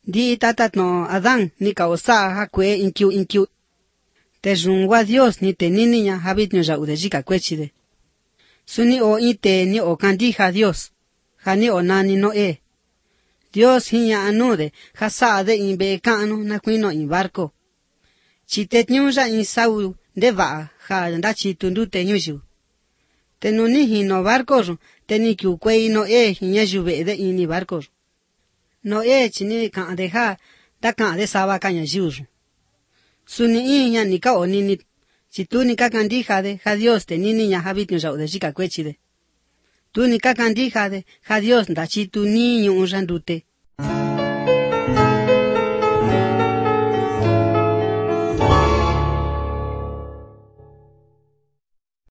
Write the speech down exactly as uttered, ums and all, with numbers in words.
Di tatat no Adán ni causa ha kwe inkiu inkiu. Te jungwa Dios ni te nini nya habit nyo ja ude jika kwechide. Suni o ite ni o kandija Dios. Ha ni o nani no e. Dios hinya anude ha saa de inbe kanu na kwino in barco. Chitet nyuja in sau de va ha ndachi tundute nyuju. Te nuni hino barco ru te ni kiu kwe no e hinya jube de ini barco ru. No e chini kan de ha da kan de saba kanya juru. Suni inya ni ka o nini chitu ni ka kandija de ha Dios te nini nya habit nyo ja ude jika kwechide. Tu ni ka kandija de ha Dios ndachi tu ni nyu unjandute.